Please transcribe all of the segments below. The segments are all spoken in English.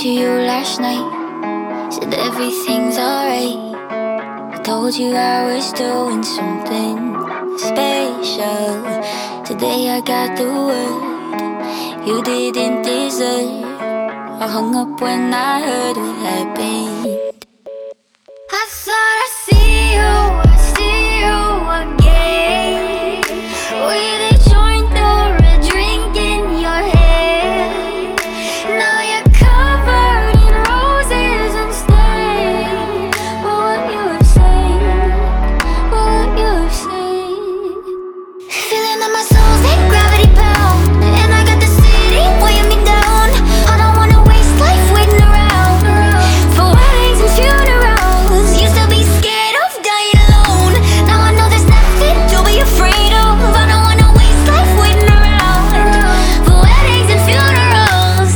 to you last night, said everything's alright. I told you I was doing something special. Today I got the word you didn't deserve. I hung up when I heard what happened. I thought I'd see you again, with a joint or a drink in your hand. Now you're covered in roses and stains. But what you have said, what you have said. Feeling that my soul's in gravity bound, and I got the city weighing me down. I don't wanna waste life waiting around for weddings and funerals. Used to be scared of dying alone, now I know there's nothing to be afraid of. I don't wanna waste life waiting around for weddings and funerals.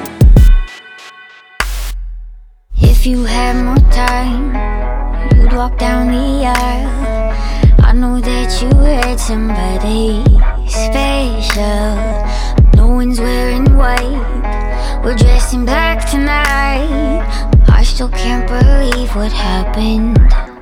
If you had more time, you'd walk down the aisle. I know that you heard somebody special. No one's wearing white, we're dressed in black tonight. I still can't believe what happened.